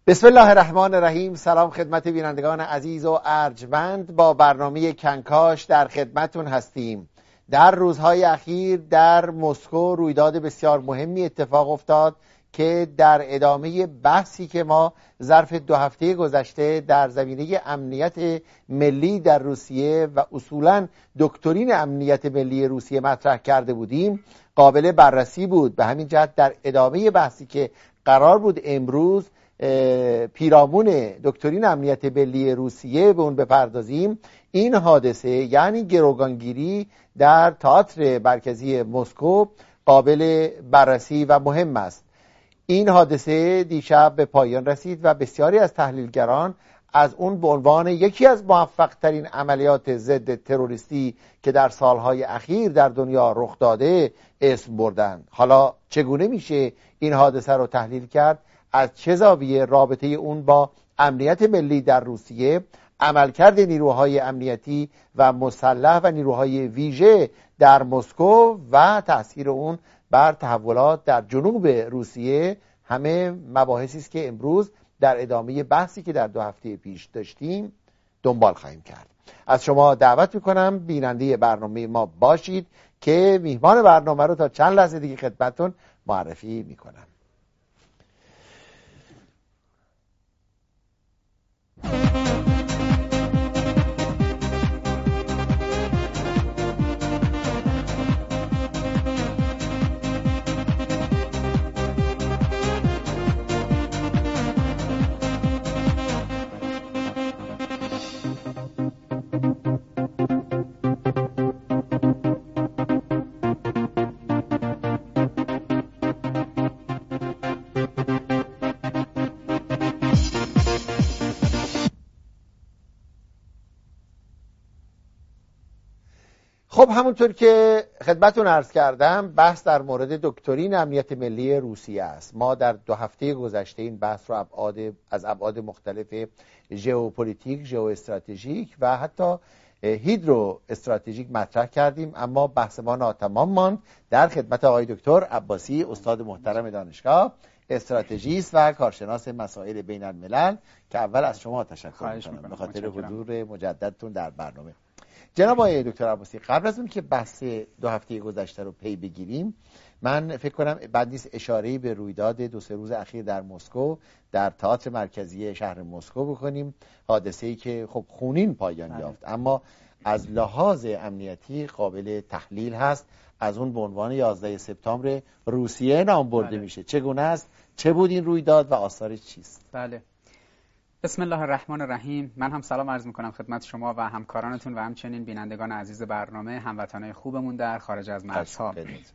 بسم الله الرحمن الرحیم. سلام خدمت بینندگان عزیز و ارجمند. با برنامه کنکاش در خدمتون هستیم. در روزهای اخیر در مسکو رویداد بسیار مهمی اتفاق افتاد که در ادامه بحثی که ما ظرف 2 هفته گذشته در زمینه امنیت ملی در روسیه و اصولاً دکترین امنیت ملی روسیه مطرح کرده بودیم قابل بررسی بود. به همین جهت در ادامه بحثی که قرار بود امروز پیرامون دکترین امنیت ملی روسیه به اون بپردازیم، این حادثه یعنی گروگانگیری در تئاتر مرکزی مسکو قابل بررسی و مهم است. این حادثه دیشب به پایان رسید و بسیاری از تحلیلگران از اون به عنوان یکی از موفق ترین عملیات ضد تروریستی که در سالهای اخیر در دنیا رخ داده اسم بردند. حالا چگونه میشه این حادثه رو تحلیل کرد؟ از چه زاویه رابطه اون با امنیت ملی در روسیه، عملکرد نیروهای امنیتی و مسلح و نیروهای ویژه در مسکو و تأثیر اون بر تحولات در جنوب روسیه، همه مباحثی است که امروز در ادامه بحثی که در 2 هفته پیش داشتیم دنبال خواهیم کرد. از شما دعوت میکنم بیننده برنامه ما باشید که میهمان برنامه رو تا چند لحظه دیگه خدمتتون معرفی میکنم. خب همونطور که خدمتون عرض کردم، بحث در مورد دکترین امنیت ملی روسیه است. ما در 2 هفته گذشته این بحث رو از ابعاد مختلف ژئوپلیتیک، ژئواستراتژیک و حتی هیدرو استراتژیک مطرح کردیم، اما بحث ما ناتمام ماند. در خدمت آقای دکتر عباسی، استاد محترم دانشگاه، استراتژیست و کارشناس مسائل بین الملل، که اول از شما تشکر می‌کنم به خاطر حضور مجددتون در برنامه. جناب آقای دکتر عباسی، قبل از اون که بحث 2 هفته گذشته رو پی بگیریم، من فکر کنم بد نیست اشاره‌ای به رویداد 2-3 روز اخیر در مسکو در تئاتر مرکزی شهر مسکو بکنیم. حادثه‌ای که خب خونین پایان یافت، اما از لحاظ امنیتی قابل تحلیل هست. از اون به عنوان 11 سپتامبر روسیه نام برده میشه. چگونه است؟ چه بود این رویداد و آثارش چیست؟ بله. بسم الله الرحمن الرحیم. من هم سلام عرض میکنم خدمت شما و همکارانتون و همچنین بینندگان عزیز برنامه، هموطنان خوبمون در خارج از مرزها.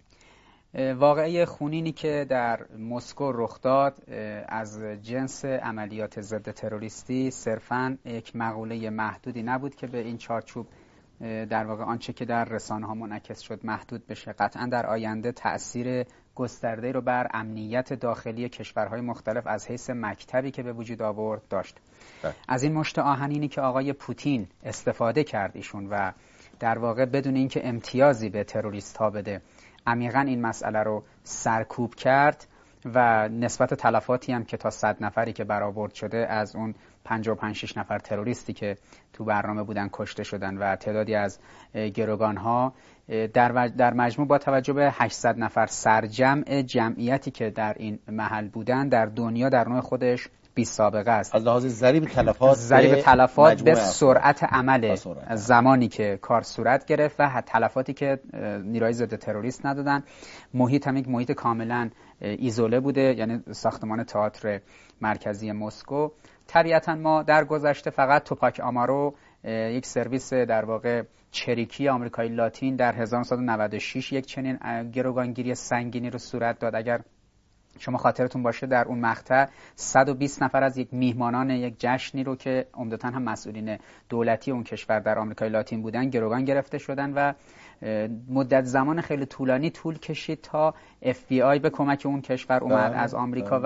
واقعه خونینی که در مسکو رخ داد از جنس عملیات ضد تروریستی صرفاً یک مقوله محدودی نبود که به این چارچوب در واقع آنچه که در رسانه ها منعکس شد محدود بشه. قطعاً در آینده تأثیر گسترده رو بر امنیت داخلی کشورهای مختلف از حیث مکتبی که به وجود آورد داشت. از این مشت آهنینی که آقای پوتین استفاده کرد ایشون و در واقع بدون اینکه امتیازی به تروریست ها بده عمیقاً این مسئله رو سرکوب کرد و نسبت تلفاتی هم که تا 100 نفری که برآورد شده از اون 55-6 نفر تروریستی که تو برنامه بودن کشته شدن و تعدادی از گروگان ها در مجموع با توجه به 800 نفر سرجمع جمعیتی که در این محل بودن در دنیا در نوع خودش بی سابقه است. از لحاظ ضریب تلفات به سرعت عمل زمانی که کار صورت گرفت و تلفاتی که نیروهای ضد تروریست ندادن. محیط هم یک محیط کاملا ایزوله بوده، یعنی ساختمان تئاتر مرکزی مسکو. طبیعتا ما در گذشته فقط توپاک آمارو، یک سرویس در واقع چریکی آمریکای لاتین، در 1996 یک چنین گروگانگیری سنگینی رو صورت داد. اگر شما خاطرتون باشه در اون مقطع 120 نفر از یک میهمانان یک جشنی رو که عمدتاً هم مسئولین دولتی اون کشور در آمریکای لاتین بودن گروگان گرفته شدن و مدت زمان خیلی طولانی طول کشید تا FBI به کمک اون کشور اومد از آمریکا و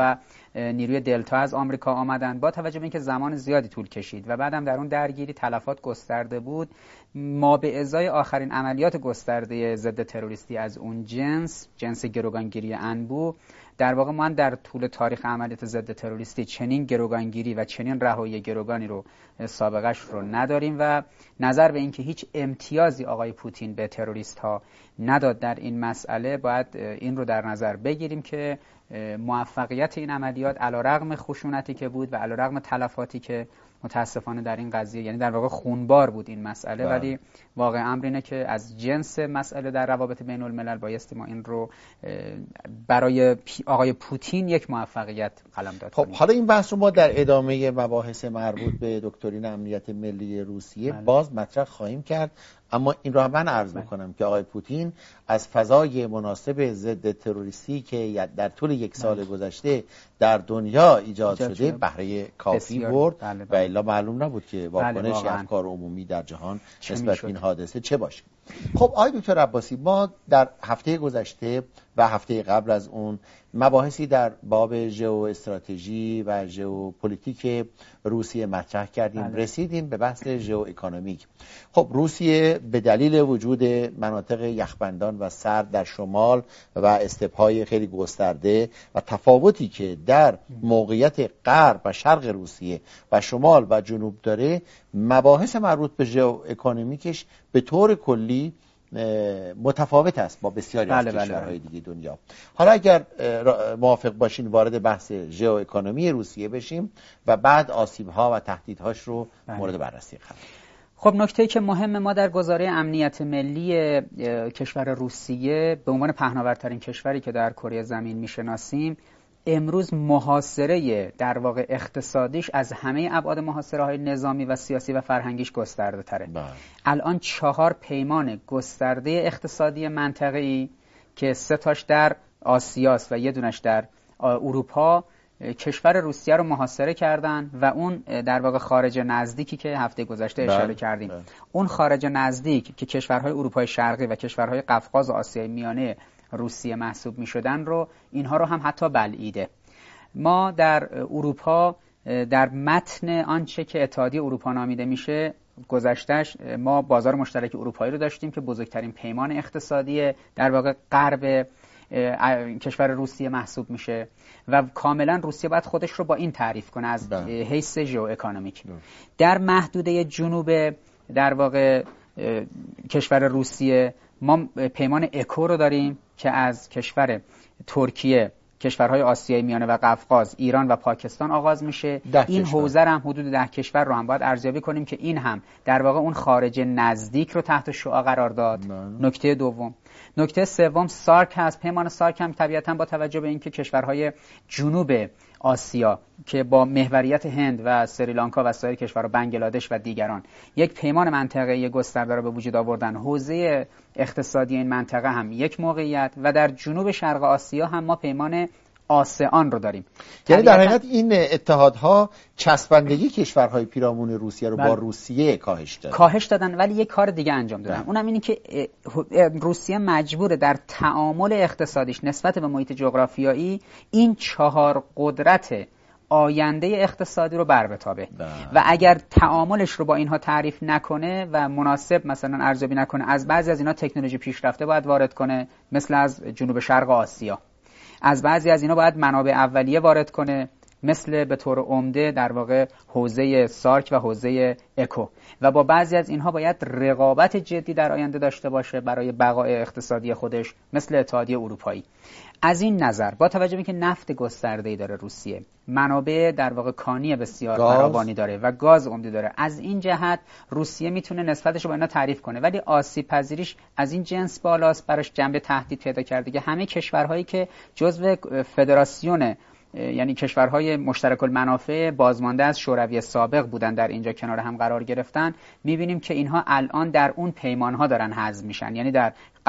نیروی دلتا از آمریکا آمدن. با توجه به اینکه زمان زیادی طول کشید و بعدم در اون درگیری تلفات گسترده بود، ما به ازای آخرین عملیات گسترده ضد تروریستی از اون جنس گروگانگیری انبوه، در واقع ما در طول تاریخ عملیات ضد تروریستی چنین گروگانگیری و چنین رهایی گروگانی رو سابقش رو نداریم و نظر به اینکه هیچ امتیازی آقای پوتین به تروریست ها نداد در این مسئله، باید این رو در نظر بگیریم که موفقیت این عملیات علیرغم خشونتی که بود و علیرغم تلفاتی که متاسفانه در این قضیه، یعنی در واقع خونبار بود این مسئله، ولی واقع امر اینه که از جنس مسئله در روابط بین الملل بایستی ما این رو برای آقای پوتین یک موفقیت قلمداد کنیم. حالا این بحث رو ما در ادامه مباحث مربوط به دکترین امنیت ملی روسیه باز مطرح خواهیم کرد، اما این رو هم من عرض میکنم که آقای پوتین از فضای مناسب ضد تروریستی که در طول یک سال گذشته در دنیا ایجاد شده بهره کافی برد و الا معلوم نبود که واکنش افکار عمومی در جهان نسبت به این حادثه چه باشه. خب آقای دکتر عباسی، ما در هفته گذشته و هفته قبل از اون مباحثی در باب ژئواستراتژی و ژئوپلیتیک روسیه مطرح کردیم. رسیدیم به بحث ژئواکونومیک. خب روسیه به دلیل وجود مناطق یخبندان و سرد در شمال و استپ‌های خیلی گسترده و تفاوتی که در موقعیت غرب و شرق روسیه و شمال و جنوب داره، مباحث مربوط به ژئواکونومیکش به طور کلی متفاوت است با بسیاری از کشورهای دیگه دنیا. حالا اگر موافق باشین وارد بحث ژئواکونومی روسیه بشیم و بعد آسیب‌ها و تهدیدهاش رو مورد بررسی قرار. خب نکته‌ای که مهم ما در گزاره امنیت ملی کشور روسیه به عنوان پهناورترین کشوری که در کره زمین میشناسیم، امروز محاصره در واقع اقتصادیش از همه ابعاد محاصره‌های نظامی و سیاسی و فرهنگیش گسترده تره. الان 4 پیمان گسترده اقتصادی منطقه‌ای که 3 تاش در آسیاست و 1 دونش در اروپا کشور روسیه رو محاصره کردن و اون در واقع خارج نزدیکی که هفته گذشته اشاره کردیم، اون خارج نزدیک که کشورهای اروپای شرقی و کشورهای قفقاز و آسیای میانه روسیه محسوب می شدن رو، اینها رو هم حتی بلعیده. ما در اروپا در متن آنچه که اتحادیه اروپا نامیده میشه گذشتهش، ما بازار مشترک اروپایی رو داشتیم که بزرگترین پیمان اقتصادی در واقع غرب کشور روسیه محسوب میشه و کاملا روسیه باید خودش رو با این تعریف کنه از حیث ژئواکونومیک. در محدوده جنوب در واقع کشور روسیه ما پیمان اکو رو داریم که از کشور ترکیه، کشورهای آسیای میانه و قفقاز، ایران و پاکستان آغاز میشه. این حوزه هم حدود 10 کشور رو هم باید ارزیابی کنیم که این هم در واقع اون خارج نزدیک رو تحت شعاع قرار داد. نکته دوم. نکته سوم سارک هست. پیمان سارک هم طبیعتاً با توجه به اینکه کشورهای جنوب آسیا که با محوریت هند و سریلانکا و سایر کشورها، بنگلادش و دیگران، یک پیمان منطقه‌ای گسترده را به وجود آوردن. حوزه اقتصادی این منطقه هم یک موقعیت و در جنوب شرق آسیا هم ما پیمان آسئان رو داریم. یعنی در حقیقت این اتحادها چسبندگی کشورهای پیرامون روسیه رو با روسیه کاهش دادن ولی یک کار دیگه انجام دادن. اونم اینه که روسیه مجبوره در تعامل اقتصادیش نسبت به محیط جغرافیایی این 4 قدرت آینده اقتصادی رو بربتابه و اگر تعاملش رو با اینها تعریف نکنه و مناسب مثلا ارزیابی نکنه، از بعضی از اینا تکنولوژی پیشرفته باید وارد کنه، مثل از جنوب شرق آسیا. از بعضی از اینا باید منابع اولیه وارد کنه، مثل به طور عمده در واقع حوزه سارک و حوزه اکو، و با بعضی از اینها باید رقابت جدی در آینده داشته باشه برای بقای اقتصادی خودش، مثل اتحادیه اروپایی. از این نظر با توجه به اینکه نفت گسترده‌ای داره روسیه، منابع در واقع کانی بسیار فراوانی داره و گاز عمده داره، از این جهت روسیه میتونه نسبتش رو با اینا تعریف کنه، ولی آسیب پذیریش از این جنس بالاست، براش جنبه تهدید پیدا کرده که همه کشورهایی که جزو فدراسیون، یعنی کشورهای مشترک المنافع بازمانده از شوروی سابق بودن، در اینجا کنار هم قرار گرفتن، میبینیم که اینها الان در اون پیمانها دارن حذف میشن. یعنی در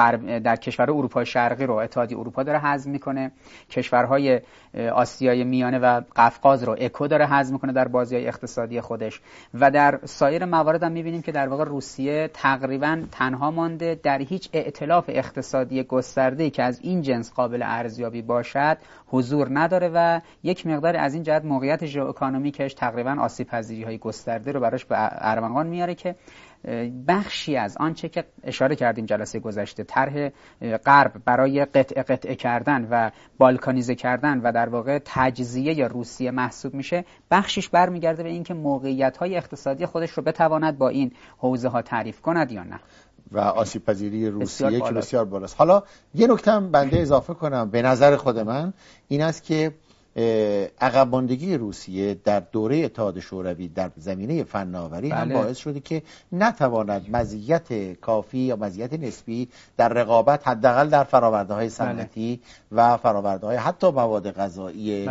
در کشورهای اروپای شرقی رو اتحادیه اروپا داره حذف میکنه، کشورهای آسیای میانه و قفقاز رو اکو داره حذف میکنه در بازی‌های اقتصادی خودش و در سایر موارد هم میبینیم که در واقع روسیه تقریبا تنها مانده، در هیچ ائتلاف اقتصادی گسترده‌ای که از این جنس قابل ارزیابی باشد حضور نداره و یک مقدار از این جهت موقعیت ژئواکونومیکش تقریبا آسیب‌پذیری‌های گسترده رو براش به ارمغان میاره که بخشی از آنچه که اشاره کردیم جلسه گذشته، طرح غرب برای قطعه کردن و بالکانیزه کردن و در واقع تجزیه روسیه محسوب میشه، بخشش برمیگرده به اینکه موقعیت‌های اقتصادی خودش رو بتواند با این حوزه‌ها تعریف کند یا نه و آسیب پذیری روسیه که بسیار بالاست. حالا یه نکته هم بنده اضافه کنم، به نظر خود من این است که عقب ماندگی روسیه در دوره اتحاد شوروی در زمینه فناوری هم باعث شده که نتواند مزیت کافی یا مزیت نسبی در رقابت حداقل در فرآورده‌های صنعتی و فرآورده‌های حتی مواد غذایی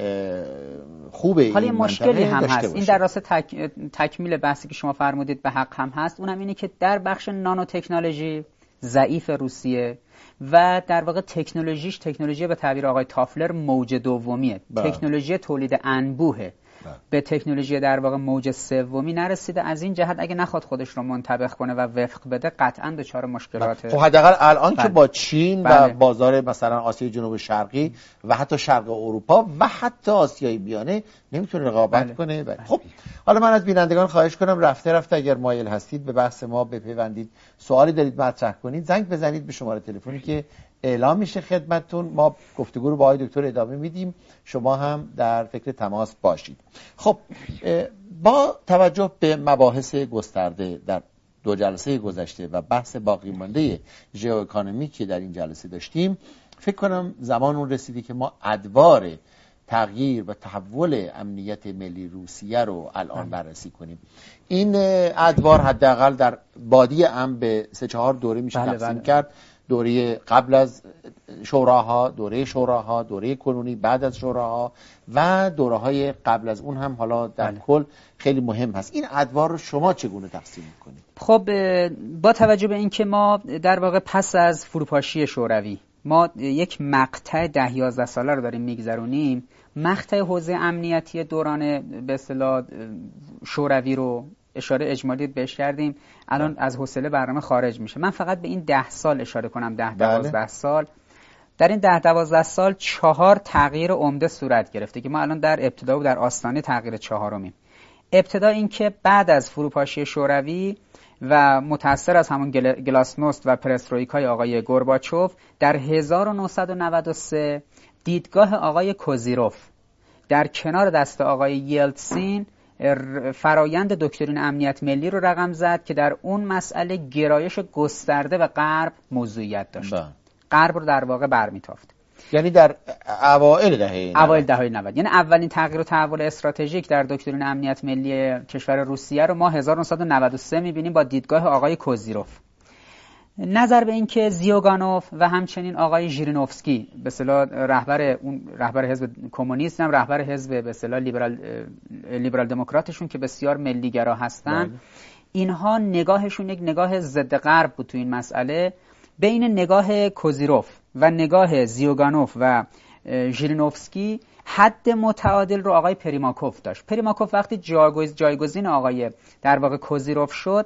خوب این حالا مشکلی هم هست باشه. این در راست تکمیل بحثی که شما فرمودید به حق هم هست، اونم اینه که در بخش نانو تکنولوژی ضعیف روسیه و در واقع تکنولوژی به تعبیر آقای تافلر موج دومیه، تکنولوژی تولید انبوهه، به تکنولوژی در واقع موج سومی نرسیده. از این جهت اگه نخواد خودش رو منطبق کنه و وفق بده قطعا دچار مشکلات. خب حداقل الان که با چین و بازار مثلا آسیای جنوب شرقی و حتی شرق اروپا و حتی آسیای میانه نمیتونه رقابت کنه. خب حالا من از بینندگان خواهش کنم رفته اگر مایل هستید به بحث ما بپیوندید، سوالی دارید مطرح کنید، زنگ بزنید به شماره تلفنی که اعلام میشه خدمتتون. ما گفتگو رو با آقای دکتر ادامه میدیم، شما هم در فکر تماس باشید. خب با توجه به مباحث گسترده در دو جلسه گذشته و بحث باقی مانده ژئواکونومی که در این جلسه داشتیم، فکر کنم زمان اون رسیدی که ما ادوار تغییر و تحول امنیت ملی روسیه رو الان بررسی کنیم. این ادوار حداقل در بادی امر به 3-4 دوره میشه تقسیم کرد. دوره قبل از شوراها، دوره کنونی بعد از شوراها و دوره‌های قبل از اون هم حالا در کل خیلی مهم هست. این ادوار رو شما چگونه تقسیم می‌کنید؟ خب با توجه به اینکه ما در واقع پس از فروپاشی شوروی ما یک مقطع 10-11 ساله رو داریم میگذرونیم، مقطع حوزه امنیتی دوران به اصطلاح شوروی رو اشاره اجمالی بهش کردیم، الان از حوصله برنامه خارج میشه. من فقط به این 10 سال اشاره کنم، 10-12 سال. در این 10-12 سال 4 تغییر عمده صورت گرفته که ما الان در ابتدا و در آستانه تغییر 4میم. ابتدا این که بعد از فروپاشی شوروی و متأثر از همون گلاسنوست و پرسترویکای آقای گورباچوف، در 1993 دیدگاه آقای کوزیروف در کنار دست آقای یلتسین فرایند دکترین امنیت ملی رو رقم زد که در اون مسئله گرایش گسترده به غرب موضوعیت داشت. غرب رو در واقع برمیتافت. یعنی در اوایل دهه 90. یعنی اولین تغییر و تحول استراتژیک در دکترین امنیت ملی کشور روسیه رو ما 1993 می‌بینیم با دیدگاه آقای کوزیروف. نظر به این که زیوگانوف و همچنین آقای ژیرینوفسکی به اصطلاح رهبر حزب کمونیست هم رهبر حزب به اصطلاح لیبرال دموکراتشون که بسیار ملیگرا هستن، اینها نگاهشون یک نگاه ضد غرب بود تو این مسئله. بین نگاه کوزیروف و نگاه زیوگانوف و ژیرینوفسکی حد متعادل رو آقای پریماکوف داشت. پریماکوف وقتی جایگزین آقای در واقع کوزیروف شد،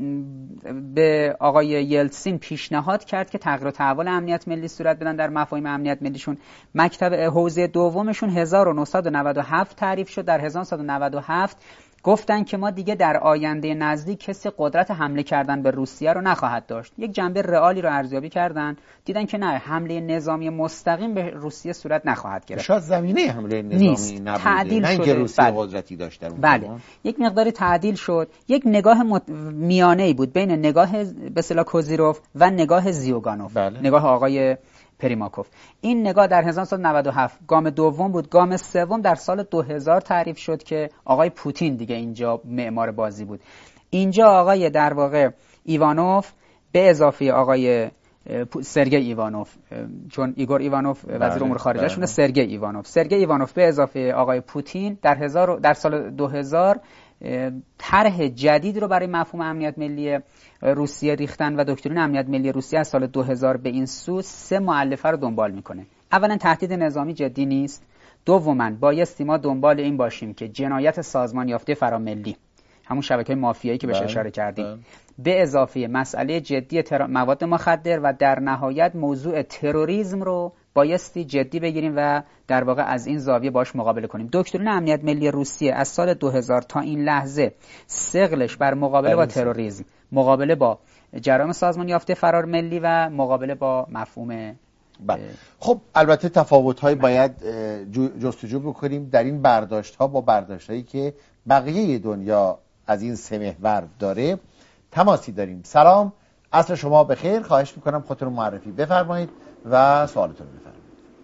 به آقای یلتسین پیشنهاد کرد که تغییر و تحول امنیت ملی صورت بدن در مفاهیم امنیت ملیشون. مکتب حوزه دومشون 1997 تعریف شد. در 1997 گفتن که ما دیگه در آینده نزدیک کسی قدرت حمله کردن به روسیه رو نخواهد داشت. یک جنبه رئالی رو ارزیابی کردن، دیدن که نه، حمله نظامی مستقیم به روسیه صورت نخواهد گرفت. شاید زمینه حمله نظامی نبوده، نه اینکه روسیه قدرتی داشت در اون یک مقداری تعدیل شد. یک نگاه میانه‌ای بود بین نگاه به اصطلاح کوزیروف و نگاه زیوگانوف، نگاه آقای پریماکوف. این نگاه در 1997 گام دوم بود. گام سوم در سال 2000 تعریف شد که آقای پوتین دیگه اینجا معمار بازی بود. اینجا آقای در واقع ایوانوف به اضافه آقای سرگئی ایوانوف، چون ایگور ایوانوف وزیر امور خارجه شونه، سرگئی ایوانوف به اضافه آقای پوتین در سال 2000 طرح جدید رو برای مفهوم امنیت ملی روسیه ریختن و دکترین امنیت ملی روسیه از سال 2000 به این سو 3 مؤلفه رو دنبال میکنه. اولا تهدید نظامی جدی نیست. دوما بایستی ما دنبال این باشیم که جنایت سازمان یافته فراملی، همون شبکه مافیایی که بهش اشاره کردیم، به اضافه مسئله جدی مواد مخدر و در نهایت موضوع تروریسم رو بایستی جدی بگیریم و در واقع از این زاویه باش مقابله کنیم. دکترین امنیت ملی روسیه از سال 2000 تا این لحظه ثقلش بر مقابله با تروریسم، مقابله با جرایم سازمان یافته فرار ملی و مقابله با مفهوم خب البته تفاوت‌های باید جستجو بکنیم در این برداشت‌ها با برداشت‌هایی که بقیه دنیا از این سه محور داره. تماسی داریم. سلام، عصر شما بخیر. خواهش میکنم خودتون معرفی بفرمایید و سوالتون رو بفرمایید.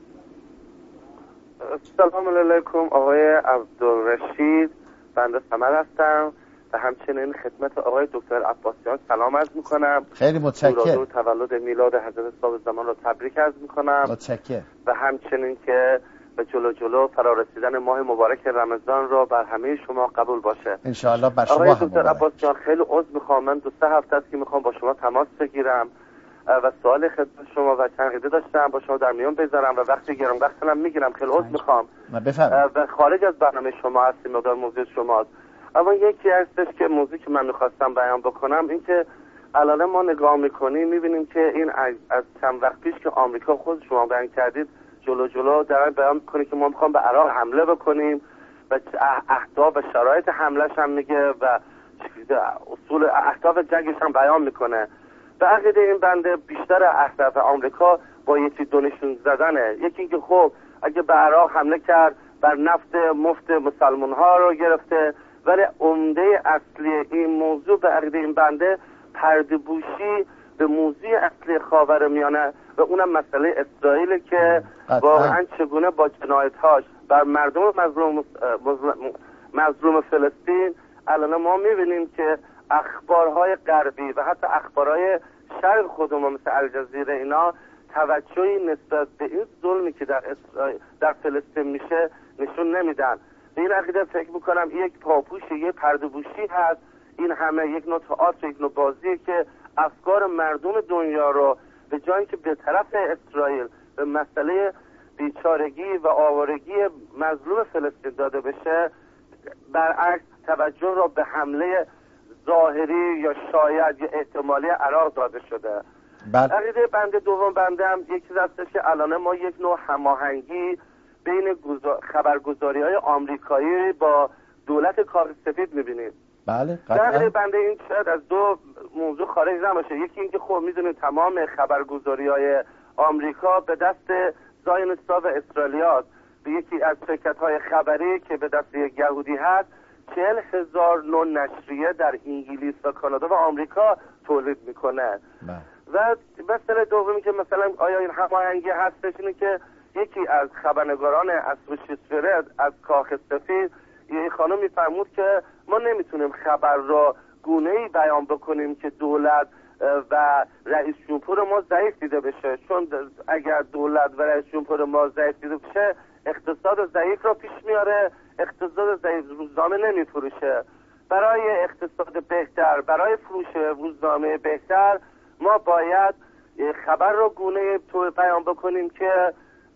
سلام علیکم آقای عبدالرشید، بنده سمر هستم و همچنین خدمت آقای دکتر عباسیان سلام عرض میکنم. خیلی متشکرم. تولد میلاد حضرت صاحب زمان رو تبریک عرض میکنم. متشکرم. و همچنین که به جلو فرارسیدن ماه مبارک رمضان رو بر همه شما قبول باشه ان شاء الله. بر شما آقای دکتر عباسیان خیلی عذر میخوام، من 2-3 هفته است که میخوام با شما تماس بگیرم و سوال خدمت شما و تنقیده داشتم با شما در میون بذارم و وقتی گرم وقتم میگیرم. خیلی عذر میخوام و خارج از برنامه شما هستیم، مقدار موضوع شماست. اما یکی هستش که موضوعی که من میخواستم بیان بکنم این که الان ما نگاه میکنیم میبینیم که این از چند وقت پیش که آمریکا خود شما بیان کردید جلو دارن بیان میکنه که ما میخوام به عراق حمله بکنیم و اهداف و شرایط حملش هم میگه و اصول اهداف جنگش هم بیان میکنه. به عقیده این بنده بیشتر اهداف آمریکا با یکی دونشون زدنه. یکی اینکه خب اگه به عراق حمله کرد بر نفت مفت مسلمان ها رو گرفته، ولی عمده اصلی این موضوع به عقیده این بنده پرده‌پوشی به موضوع اصلی خاورمیانه و اونم مسئله اسرائیل که واقعا چگونه با جنایت‌هاش بر مردم مظلوم فلسطین الان ما می‌بینیم که اخبارهای غربی و حتی اخبارهای شرق خودمون مثل الجزیره اینا توجهی نسبت به این ظلمی که در فلسطین میشه نشون نمیدن. به این عقیده فکر میکنم یک پاپوشی، یک پرده‌پوشی هست. این همه یک نوع تئاتر، یک نوع بازیه که افکار مردم دنیا رو به جایی که به طرف اسرائیل به مسئله بیچارگی و آوارگی مظلوم فلسطین داده بشه، برعکس توجه رو به حمله ظاهری یا شاید یا احتمالی عراق داده شده. عقیده بنده دوم بنده هم یکی هستش که الان ما یک نوع هماهنگی بین خبرگزاری‌های آمریکایی با دولت کاخ سفید می‌بینیم. بله. عقیده بنده این شاید از دو موضوع خارج نباشه. یکی اینکه خب می‌دونید تمام خبرگزاری‌های آمریکا به دست زاینستا و اسرائیلیاست. به یکی از شرکت‌های خبری که به دست یک یهودی هست 40,000 نوع نشریه در انگلیس و کانادا و آمریکا تولید میکنه. و مسئله دومی که مثلا آیا این هماهنگی هستش اینه که یکی از خبرنگاران اسوشییتد از کاخ سفید یه خانم میفرمود که ما نمیتونیم خبر را گونه‌ای بیان بکنیم که دولت و رئیس جمهور ما ضعیف دیده بشه، چون اگر دولت و رئیس جمهور ما ضعیف دیده بشه اقتصاد ضعیف را پیش میاره، اقتصاد ضعیف روزنامه نمیفروشه. برای اقتصاد بهتر، برای فروش روزنامه بهتر ما باید خبر را گونه طور بیان بکنیم که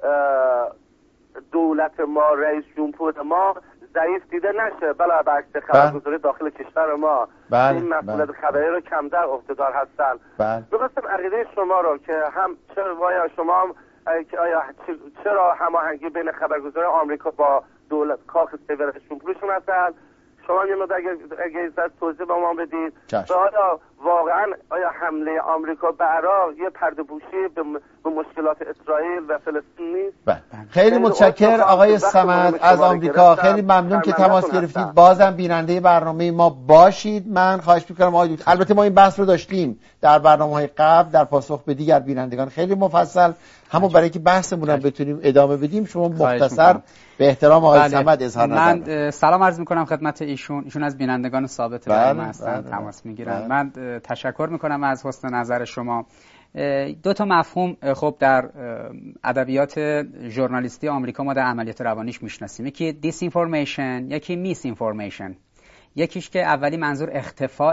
دولت ما، رئیس جمهور ما ضعیف دیده نشه، بلا برعکس خبرگزاری داخل کشور ما این مسئولیت خبری رو کمتر عهده‌دار هستن. درستم عقیده شما رو که هم چرا شما هم چرا هماهنگی بین خبرگزاری آمریکا با دولت کاخ سفید رئیس جمهورشون هستن؟ شما یه مقدار اگه توضیح به ما بدید و آیا واقعا حمله آمریکا به عراق یه پرده‌پوشی به مشکلات اسرائیل و فلسطین نیست؟ خیلی متشکرم آقای صمد از آمریکا. خیلی ممنون که تماس گرفتید. بازم بیننده برنامه ما باشید. من خواهش می‌کنم آقای دکتر، البته ما این بحث رو داشتیم در برنامه‌های قبل در پاسخ به دیگر بینندگان خیلی مفصل، همون برای که بحثمون هم بتونیم ادامه بدیم شما مختصر به احترام آقای صمد اظهار نظر. من سلام عرض می‌کنم خدمت ایشون از بینندگان ثابت برنامه هستن. تماس می‌گیرم. من تشکر می‌کنم از حسن نظر شما. دو تا مفهوم خب در ادبیات ژورنالیستی آمریکا ما در عملیات روانیش میشناسیم، یکی دیس اینفورمیشن، یکی میس اینفورمیشن. یکیش که اولی منظور اختفاء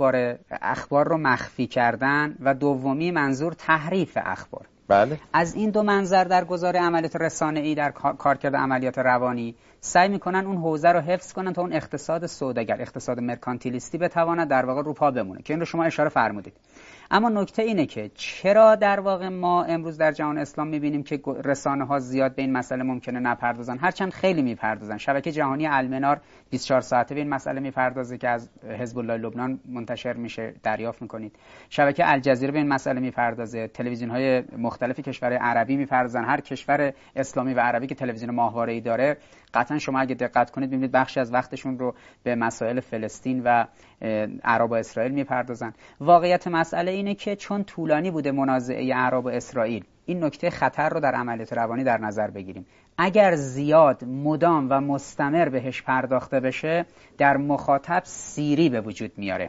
اخبار رو مخفی کردن و دومی منظور تحریف اخبار. بله. از این دو منظر در گذار عملیات رسانه‌ای در کارکرد عملیات روانی سعی میکنن اون حوزه رو حفظ کنن تا اون اقتصاد سوداگر، اقتصاد مرکانتیلیستی بتواند در واقع رو پا بمونه که این رو شما اشاره فرمودید. اما نکته اینه که چرا در واقع ما امروز در جهان اسلام میبینیم که رسانه‌ها زیاد به این مسئله ممکنه نپردازن، هرچند خیلی میپردازن. شبکه جهانی المنار 24 ساعته به این مسئله میپردازه که از حزب الله لبنان منتشر میشه، دریافت میکنید. شبکه الجزیره به این مسئله میپردازه، تلویزیون‌های مختلف کشورهای عربی میپردازن. هر کشور اسلامی و عربی که تلویزیون ماهواره‌ای داره قطعا شما اگه دقت کنید می‌بینید بخشی از وقتشون رو به مسائل فلسطین و عرب و اسرائیل میپردازن. واقعیت مسئله اینه که چون طولانی بوده منازعه عرب و اسرائیل، این نکته خطر رو در عملیات روانی در نظر بگیریم. اگر زیاد مدام و مستمر بهش پرداخته بشه در مخاطب سیری به وجود میاره.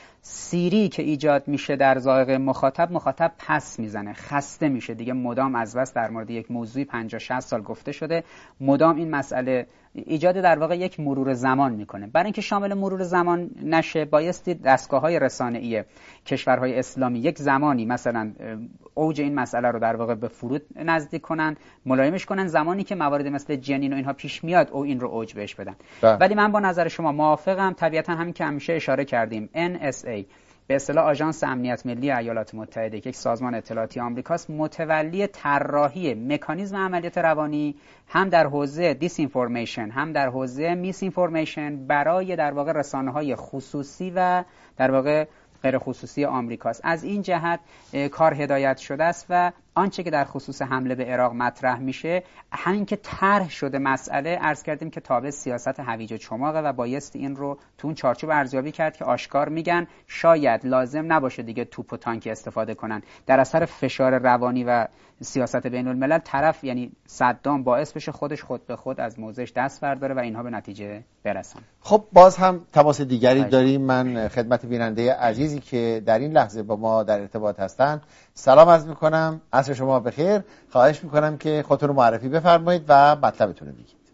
سیری که ایجاد میشه در ذائقه مخاطب پس میزنه، خسته میشه دیگه. مدام از بس در مورد یک موضوعی 50-60 سال گفته شده، مدام این مسئله ایجاد در واقع یک مرور زمان میکنه. برای اینکه شامل مرور زمان نشه بایستی دستگاه‌های رسانه‌ای کشورهای اسلامی یک زمانی مثلا اوج این مسئله رو در واقع به فرود نزدیک کنن، ملایمش کنن، زمانی که موارد مثل جنین و اینها پیش میاد او این رو اوج بهش بدن. ولی من با نظر شما موافقم. طبیعتا همین که همیشه اشاره کردیم NSA به اصطلاح آژانس امنیت ملی ایالات متحده که یک سازمان اطلاعاتی آمریکاست، متولی طراحی مکانیزم عملیات روانی هم در حوزه دیس اینفورمیشن هم در حوزه میس اینفورمیشن برای در واقع رسانه‌های خصوصی و در واقع غیر خصوصی آمریکاست. از این جهت کار هدایت شده است و آنچه که در خصوص حمله به عراق مطرح میشه، همین که طرح شده مسئله، عرض کردیم که تابع سیاست هویج و چماقه و بایستی این رو تو اون چارچوب ارزیابی کرد که آشکار میگن شاید لازم نباشه دیگه توپ و تانک استفاده کنن. در اثر فشار روانی و سیاست بین الملل طرف یعنی صدام باعث بشه خود به خود از موضعش دست برداره و اینها به نتیجه برسن. خب باز هم تماس دیگری داریم. من خدمت بیننده عزیزی که در این لحظه با ما در ارتباط هستن سلام عرض میکنم. عصر شما بخیر. خواهش میکنم که خودتون رو معرفی بفرمایید و مطلبتون رو بگید.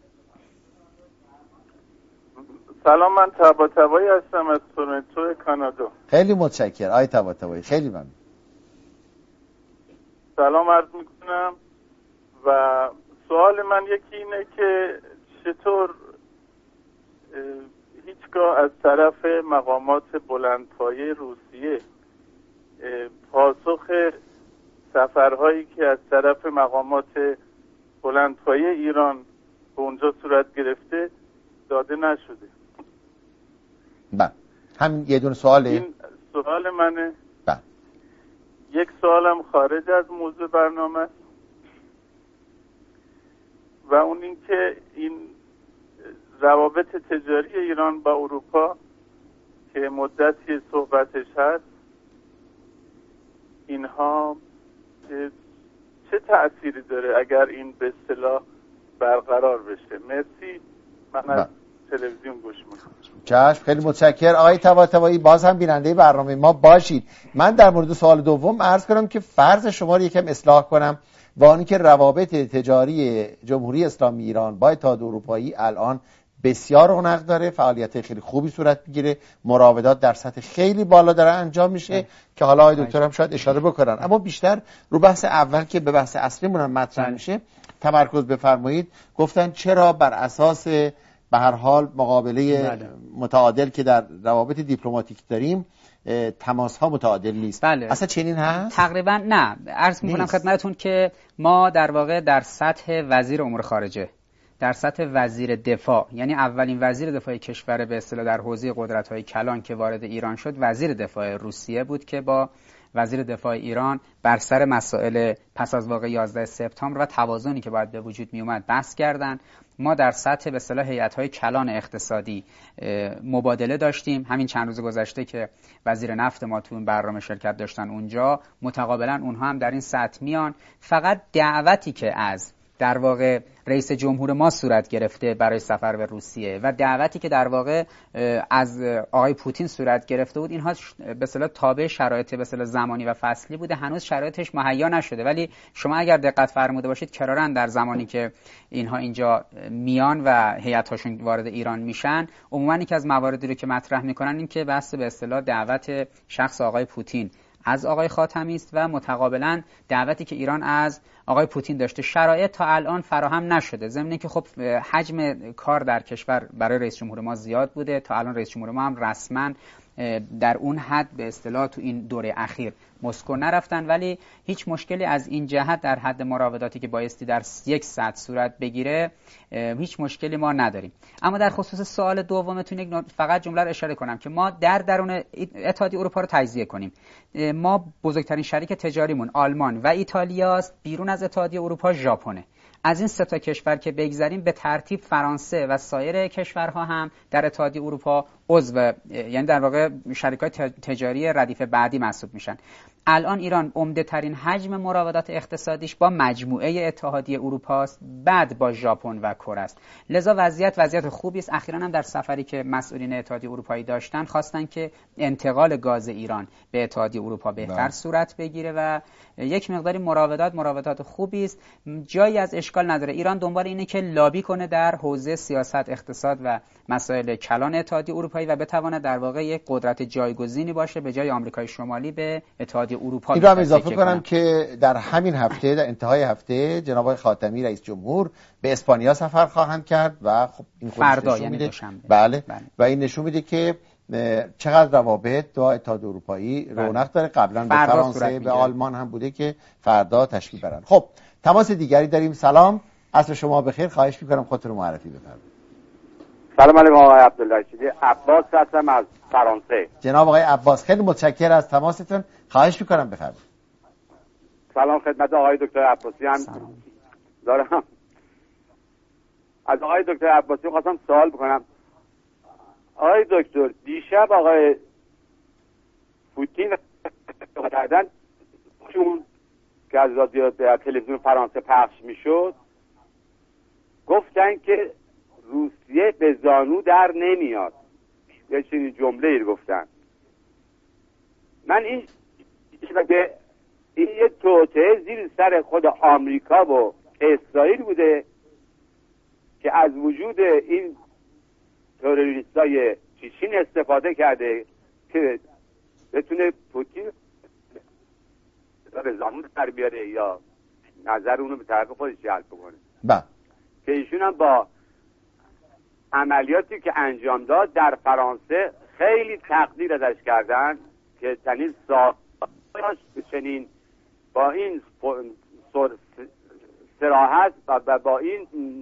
سلام، من طباطبایی هستم از تورنتو کانادا. خیلی متشکرم آقای طباطبایی، خیلی ممنون. سلام عرض میکنم و سوال من یکی اینه که چطور هیچگاه از طرف مقامات بلندپایه روسیه پاسخ سفرهایی که از طرف مقامات بلندپایه ایران به اونجا صورت گرفته داده نشده. بله، همین یه دونه سواله. این سوال منه. بله. یک سوالم خارج از موضوع برنامه و اون این که این روابط تجاری ایران با اروپا که مدتی صحبتش هست، اینها چه تأثیری داره اگر این به اصطلاح برقرار بشه؟ مرسی، من از تلویزیون گوش میکنم. چشم، خیلی متشکرم آقای طباطبایی. باز هم بیننده برنامه ما باشید. من در مورد سوال دوم عرض کنم که فرض شما رو یکم اصلاح کنم و آن که روابط تجاری جمهوری اسلامی ایران با اتحاد اروپایی الان بسیار رونق داره، فعالیت خیلی خوبی صورت میگیره، مراودات در سطح خیلی بالا داره انجام میشه که حالا آقای دکتر هم شاید اشاره بکنن. اما بیشتر رو بحث اول که به بحث اصلیمون هم مطرح میشه تمرکز بفرمایید. گفتن چرا بر اساس به هر حال مقابله متعادل که در روابط دیپلماتیک داریم تماس ها متعادل نیست. بله. اصلا چنین هست؟ تقریبا نه. عرض میکنم خدمتتون که ما در واقع در سطح وزیر امور خارجه، در سطح وزیر دفاع، یعنی اولین وزیر دفاع کشور به اصطلاح در حوزه قدرت‌های کلان که وارد ایران شد وزیر دفاع روسیه بود که با وزیر دفاع ایران بر سر مسائل پس از واقعه 11 سپتامبر و توازنی که باید به وجود می اومد بحث کردند. ما در سطح به اصطلاح هیئت‌های کلان اقتصادی مبادله داشتیم. همین چند روز گذشته که وزیر نفت ما تو اون برنامه شرکت داشتن اونجا، متقابلا اونها هم در این سطح میان. فقط دعوتی که از در واقع رئیس جمهور ما صورت گرفته برای سفر به روسیه و دعوتی که در واقع از آقای پوتین صورت گرفته بود، اینها به اصطلاح تابع شرایط به اصطلاح زمانی و فصلی بوده، هنوز شرایطش مهیا نشده. ولی شما اگر دقت فرموده باشید کراراً در زمانی که اینها اینجا میان و هیئت‌هاشون وارد ایران میشن، عموماً که از مواردی رو که مطرح میکنن این که بحث به اصطلاح دعوت شخص آقای پوتین از آقای خاتمی است و متقابلا دعوتی که ایران از آقای پوتین داشته. شرایط تا الان فراهم نشده، ضمن اینکه خب حجم کار در کشور برای رئیس جمهور ما زیاد بوده. تا الان رئیس جمهور ما هم رسما در اون حد به اصطلاح تو این دوره اخیر مسکو نرفتن، ولی هیچ مشکلی از این جهت در حد مراوداتی که بایستی در یک ساعت صورت بگیره هیچ مشکلی ما نداریم. اما در خصوص سوال دومتون فقط جمله رو اشاره کنم که ما در درون اتحادیه اروپا رو تجزیه کنیم. ما بزرگترین شریک تجاریمون آلمان و ایتالیاست، بیرون از اتحادیه اروپا ژاپنه. از این سه تا کشور که بگذاریم به ترتیب فرانسه و سایر کشورها هم در اتحادیه اروپا عضو، یعنی در واقع شریکای تجاری ردیف بعدی محسوب میشن. الان ایران عمده ترین حجم مراودات اقتصادیش با مجموعه اتحادیه اروپا است، بعد با ژاپن و کره است. لذا وضعیت خوبی است. اخیراً هم در سفری که مسئولین اتحادیه اروپایی داشتن خواستن که انتقال گاز ایران به اتحادیه اروپا بهتر صورت بگیره و یک مقداری مراودات خوبی است. جایی از اشکال نداره. ایران دنبال اینه که لابی کنه در حوزه سیاست، اقتصاد و مسائل کلان اتحادیه اروپایی و بتواند در واقع یک قدرت جایگزینی باشه به جای آمریکای شمالی به اتحادیه اروپا. این رو هم اضافه کنم که در همین هفته، در انتهای هفته، جناب آقای خاتمی رئیس جمهور به اسپانیا سفر خواهند کرد و خب این فردا یعنی دوشنبه. بله. و این نشون میده که چقدر روابط با اتحادیه اروپایی رونق داره. قبلا به فرانسه، به آلمان هم بوده که فردا تشریف برن. خب تماس دیگری داریم. سلام، عصر شما بخیر. خواهش می‌کنم خودتون رو معرفی بفرمایید. سلام علیکم آقای عبدالرشیدی. عباس هستم از فرانسه. جناب آقای عباس خیلی متشکرم از تماستون. خواهش می‌کنم بفرمایید. سلام خدمت آقای دکتر عباسی هم دارم. از آقای دکتر عباسی خواستم سوال بکنم. آقای دکتر، دیشب آقای پوتین کردن چون که از رادیو تلویزیون فرانسه پخش میشد گفتن که روسیه به زانو در نمیاد، یه چنین جمله‌ای گفتن. من این یه توطئه زیر سر خود آمریکا و اسرائیل بوده که از وجود این تروریستای چیچین استفاده کرده که بتونه پوتین به زانو در بیاره یا نظر اونو به طرف خودش جلب بکنه. بله. که ایشون هم با عملیاتی که انجام داد در فرانسه خیلی تقدیر ازش کردن که چنین چنین با این صراحت و با این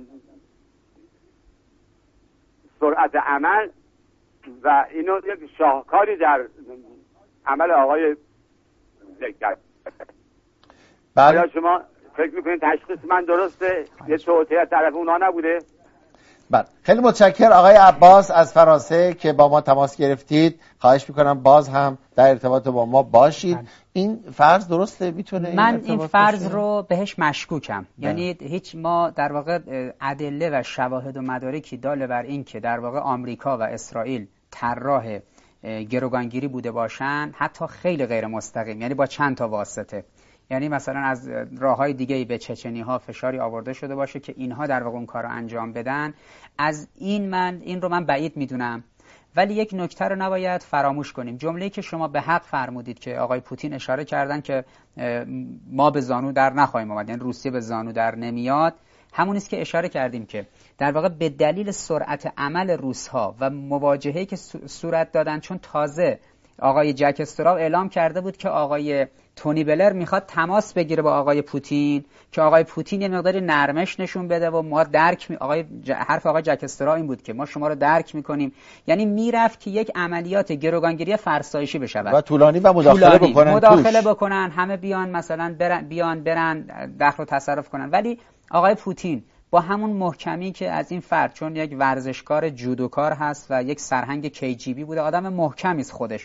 سرعت عمل و اینو یک شاهکاری در عمل آقای ذکر. بله. آیا شما فکر میکنید تشخیص من درسته؟ یه توطئه از طرف اونا نبوده؟ بله. خیلی متشکرم آقای عباس از فرانسه که با ما تماس گرفتید. خواهش میکنم باز هم در ارتباط با ما باشید. این فرض درسته؟ میتونه من این فرض رو بهش مشکوکم. یعنی هیچ ما در واقع ادله و شواهد و مدارکی داله بر این که در واقع آمریکا و اسرائیل طراح گروگانگیری بوده باشن، حتی خیلی غیر مستقیم، یعنی با چند تا واسطه. یعنی مثلا از راه‌های دیگه‌ای به چچنی‌ها فشاری آورده شده باشه که اینها در واقع اون کارو انجام بدن. از این رو من بعید میدونم. ولی یک نکته رو نباید فراموش کنیم. جمله‌ای که شما به حق فرمودید که آقای پوتین اشاره کردن که ما به زانو در نخواهیم آمد، یعنی روسیه به زانو در نمیاد، همون است که اشاره کردیم که در واقع به دلیل سرعت عمل روس‌ها و مواجهه‌ای که صورت دادن، چون تازه آقای جک استراو اعلام کرده بود که آقای تونی بلر میخواد تماس بگیره با آقای پوتین که آقای پوتین یه مقداری نرمش نشون بده و ما حرف آقای جک استراو این بود که ما شما رو درک میکنیم. یعنی میرفت که یک عملیات گروگانگیری فرسایشی بشه و طولانی و مداخله بکنن همه بیان مثلا برن دخل و تصرف کنن. ولی آقای پوتین با همون محکمی که از این فرد، چون یک ورزشکار جودوکار هست و یک سرهنگ KGB بوده، آدم محکمی است خودش،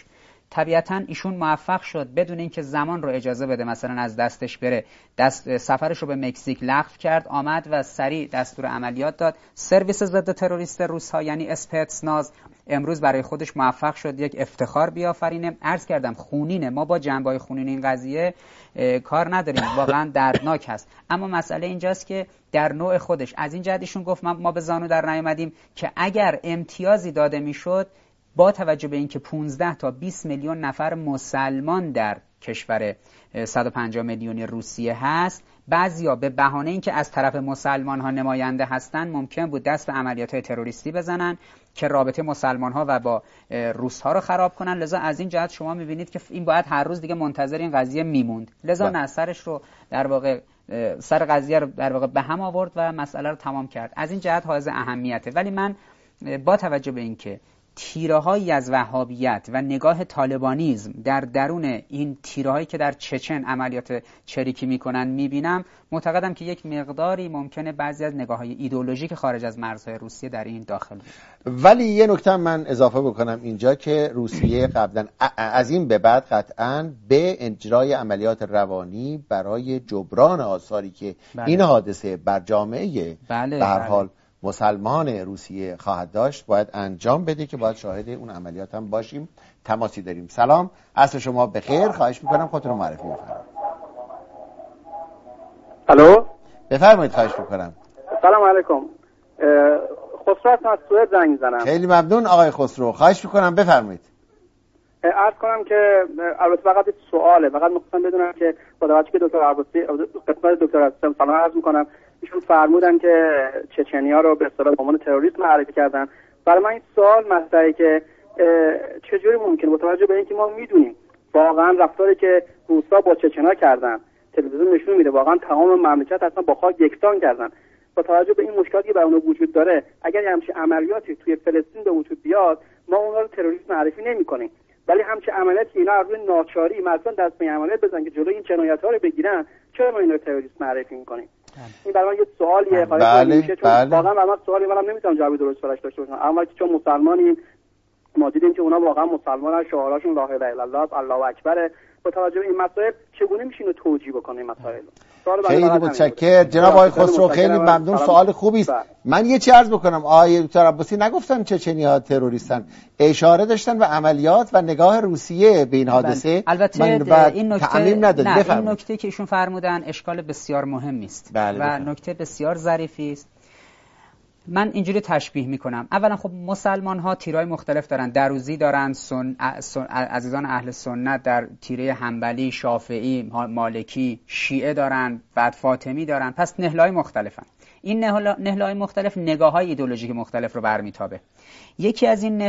طبیعتاً ایشون موفق شد بدون اینکه زمان رو اجازه بده مثلا از دستش بره، سفرش رو به مکزیک لغو کرد، آمد و سریع دستور عملیات داد. سرویس ضد تروریست روس‌ها یعنی اسپتسناز امروز برای خودش موفق شد یک افتخار بیافرینه. عرض کردم خونینه، ما با جنبه‌های خونین این قضیه کار نداریم، واقعا دردناک هست. اما مسئله اینجاست که در نوع خودش از این جهت ایشون گفت ما به زانو در نیامدیم که اگر امتیازی داده میشد با توجه به اینکه 15 تا 20 میلیون نفر مسلمان در کشور 150 میلیونی روسیه هست، بعضیا به بهانه اینکه از طرف مسلمان ها نماینده هستن ممکن بود دست به عملیات تروریستی بزنن که رابطه مسلمان ها و با روس ها رو خراب کنن. لذا از این جهت شما میبینید که این باید هر روز دیگه منتظر این قضیه میموند. لذا نه، سرش رو در واقع سر قضیه رو در واقع به هم آورد و مسئله رو تمام کرد. از این جهت حائز اهمیته. ولی من با توجه به اینکه تیره‌هایی از وهابیت و نگاه طالبانیزم در درون این تیره‌هایی که در چچن عملیات چریکی میکنن میبینم، معتقدم که یک مقداری ممکنه بعضی از نگاه‌های ایدئولوژیک خارج از مرزهای روسیه در این داخل بود. ولی یه نکته من اضافه بکنم اینجا که روسیه قبلا از این به بعد قطعاً به اجرای عملیات روانی برای جبران آثاری که این حادثه بر جامعه به هر حال مسلمان روسیه خواهد داشت باید انجام بده که باید شاهد اون عملیات هم باشیم. تماسی داریم. سلام، عصر شما بخیر. خواهش میکنم خودتون رو معرفی بفرمایید. الو، بفرمایید. خواهش میکنم. سلام علیکم. خسرو هستم، از سوئد زنگ میزنم. خیلی ممنون آقای خسرو. خواهش میکنم بفرمایید. عرض کنم که البته فقط یک سواله، فقط می‌خواستم بدونم که با توجه به دکتر عباسی خدمت دکتر هستم سلام عرض میکنم. ایشون فرمودن که چچنیا رو به اصطلاح به عنوان تروریست معرفی کردن. برای من این سوال مطرحه که چجوری ممکنه با توجه به اینکه ما میدونیم واقعا رفتاری که روسا با چچنا کردن تلویزیون نشون میده واقعا تمام مملکت اصلا با خاک یکسان کردن، با توجه به این مشکلاتی که برای اونها وجود داره اگر همچین عملیاتی توی فلسطین به وجود بیاد ما اونها رو تروریست معرفی نمی‌کنیم، ولی همچین عملیاتی اینا روی ناچاری مثلا دست به عملیات بزنن که جلوی این جنایت‌ها رو بگیرن، چرا ما اینا رو تروریست معرفی می‌کنیم؟ این برای من یه سوالیه. بله، چون واقعا برای من سوالی منم نمیتونم جواب درست براش داشته باشم. اما چون مسلمانیم ما دیدیم که اونا واقعا مسلمانن، شعارشون لا اله الا الله، الله اکبر. با توجه به این مسائل چگونه میشه اینو توجیه بکنه این مسائل؟ خیلی متشکرم جناب آقای خسرو، خیلی ممنون. سوال خوبی است. من یه چیز عرض بکنم، آقای دکتر عباسی نگفتن چچنی‌ها تروریستن، اشاره داشتن به عملیات و نگاه روسیه به این حادثه. البته این نکته که ایشون فرمودن اشکال بسیار مهمی است و نکته بسیار ظریفی است. من اینجوری تشبیه میکنم. اولا خب مسلمان ها تیرهای مختلف دارن، دروزی دارن، عزیزان اهل سنت در تیره حنبلی، شافعی، مالکی، شیعه دارن، بعد فاطمی دارن. پس نهلهای مختلفن. این نهلهای مختلف نگاه‌های ایدئولوژیک مختلف رو برمیتابه. یکی از این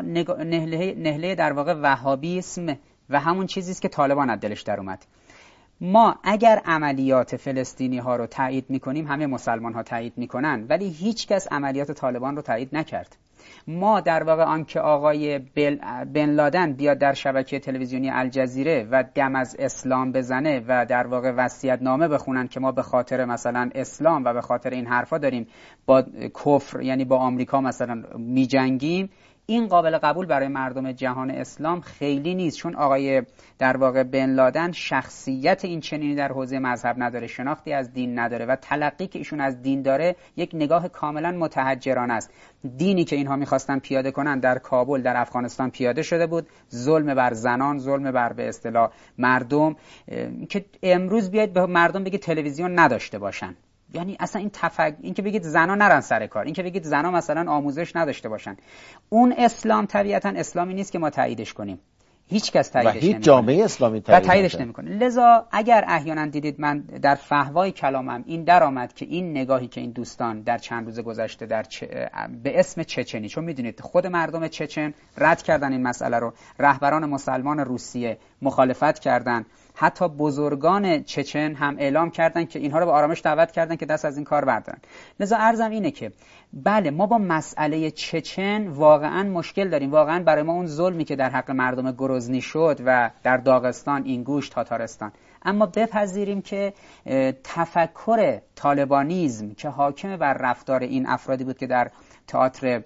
نهله در واقع وهابیسم و همون چیزی است که طالبان از دلش در اومد. ما اگر عملیات فلسطینی ها رو تایید میکنیم، همه مسلمان ها تایید میکنن، ولی هیچ کس عملیات طالبان رو تایید نکرد. ما در واقع آنکه آقای بن لادن بیاد در شبکه تلویزیونی الجزیره و دم از اسلام بزنه و در واقع وصیت‌نامه بخونن که ما به خاطر مثلا اسلام و به خاطر این حرفا داریم با کفر یعنی با آمریکا مثلا میجنگیم، این قابل قبول برای مردم جهان اسلام خیلی نیست، چون آقای در واقع بن لادن شخصیت این چنینی در حوزه مذهب نداره، شناختی از دین نداره و تلقی که ایشون از دین داره یک نگاه کاملا متحجرانه است. دینی که اینها میخواستن پیاده کنن در کابل در افغانستان پیاده شده بود، ظلم بر زنان، ظلم بر به اصطلاح مردم، که امروز بیاید به مردم بگید تلویزیون نداشته باشن. یعنی اصلا این که بگید زنا نرن سر کار، این که بگید زنا مثلا آموزش نداشته باشن، اون اسلام طبیعتا اسلامی نیست که ما تاییدش کنیم. هیچ کس تاییدش نمیکنه. هیچ جامعه اسلامی تاییدش نمیکنه. لذا اگر احیانا دیدید من در فحوای کلامم این در آمد که این نگاهی که این دوستان در چند روز گذشته به اسم چچنی، چون میدونید خود مردم چچن رد کردن این مسئله رو، رهبران مسلمان روسیه مخالفت کردن، حتی بزرگان چچن هم اعلام کردن که اینها رو به آرامش دعوت کردن که دست از این کار بردارن. لذا عرضم اینه که بله ما با مسئله چچن واقعا مشکل داریم. واقعا برای ما اون ظلمی که در حق مردم گروزنی شد و در داغستان، اینگوش، تاتارستان، اما بپذیریم که تفکر طالبانیزم که حاکم بر رفتار این افرادی بود که در تئاتر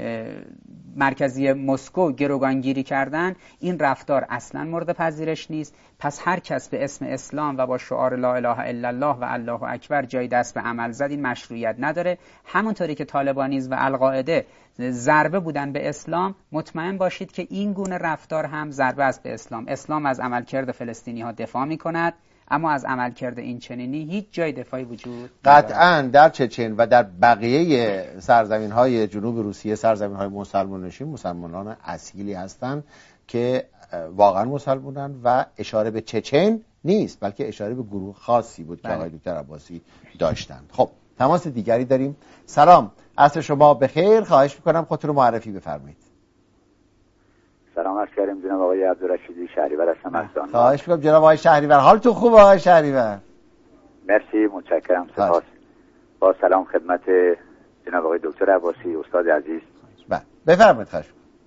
مرکزی مسکو گروگانگیری کردن، این رفتار اصلا مورد پذیرش نیست. پس هر کس به اسم اسلام و با شعار لا اله الا الله و الله اکبر جای دست به عمل زد این مشروعیت نداره. همونطوری که طالبانیسم و القاعده ضربه بودن به اسلام، مطمئن باشید که این گونه رفتار هم ضربه است به اسلام. اسلام از عملکرد فلسطینی ها دفاع می کند، اما از عملکرد این چنینی هیچ جای دفاعی وجود قطعاً در چچن و در بقیه سرزمین‌های جنوب روسیه، سرزمین‌های مسلمان نشین، مسلمانان اصیلی هستند که واقعا مسلمانن و اشاره به چچن نیست، بلکه اشاره به گروه خاصی بود که آقای دکتر عباسی داشتند. خب تماس دیگری داریم. سلام، عصر شما بخیر. خواهش می‌کنم خودتون رو معرفی بفرمایید. سلام عرض کردم جناب آقای عبدالرشیدی شهریور هستم از دانمارک. خواهش می‌کنم جناب آقای شهریور. حالتون خوبه آقای شهریور؟ مرسی، متشکرم، سپاس. با سلام خدمت جناب آقای دکتر عباسی استاد عزیز. بفرمایید. خواهش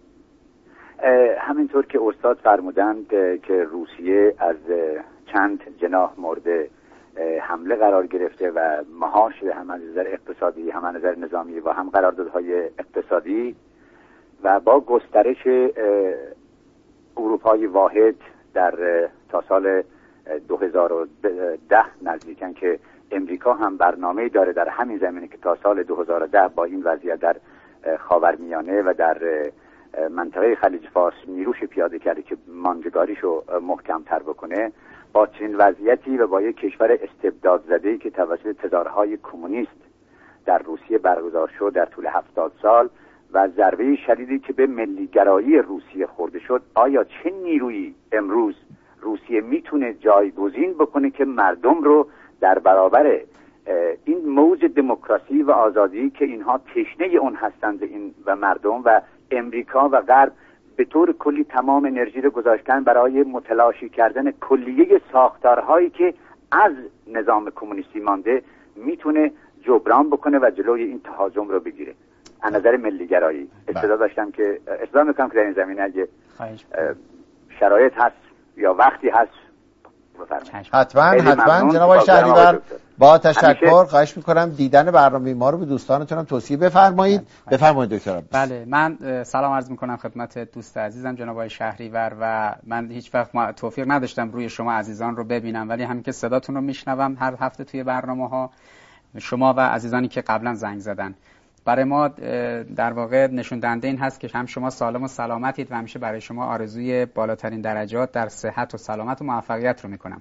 همینطور که استاد فرمودند که روسیه از چند جناح مورد حمله قرار گرفته و مهاش هم از نظر اقتصادی، هم از نظر نظامی و هم قراردادهای اقتصادی و با گسترش اروپای واحد در تا سال 2010 نزدیکن که امریکا هم برنامه داره در همین زمینه که تا سال 2010 با این وضعیت در خاورمیانه و در منطقه خلیج فارس نیروش پیاده کرده که ماندگاریشو محکم‌تر بکنه. با چنین وضعیتی و با یک کشور استبداد زده‌ای که توسط تزارهای کمونیست در روسیه برگزار شد در طول 70 سال و ضربه شدیدی که به ملیگرایی روسیه خورده شد، آیا چه نیرویی امروز روسیه میتونه جایگزین بکنه که مردم رو در برابر این موج دموکراسی و آزادی که اینها تشنه اون هستند این و مردم و امریکا و غرب به طور کلی تمام انرژی رو گذاشتن برای متلاشی کردن کلیه ساختارهایی که از نظام کمونیستی مانده، میتونه جبران بکنه و جلوی این تهاجم رو بگیره. از نظر ملیگرایی استعداد داشتم که استعداد میکنم که در این زمینه اگه شرایط هست یا وقتی هست حتما جناب آقای شهریور. با تشکر. خواهش میکنم دیدن برنامه ما رو به دوستانتونم توصیه بفرمایید. بفرمایید دکتر. بله، من سلام عرض میکنم خدمت دوست عزیزم جناب آقای شهریور و من هیچ وقت توفیق نداشتم روی شما عزیزان رو ببینم، ولی همین که صداتون رو میشنوم هر هفته توی برنامه‌ها شما و عزیزانی که قبلا زنگ زدن، برای ما در واقع نشون دهنده این هست که هم شما سالم و سلامتید و همیشه برای شما آرزوی بالاترین درجات در صحت و سلامت و موفقیت رو میکنم.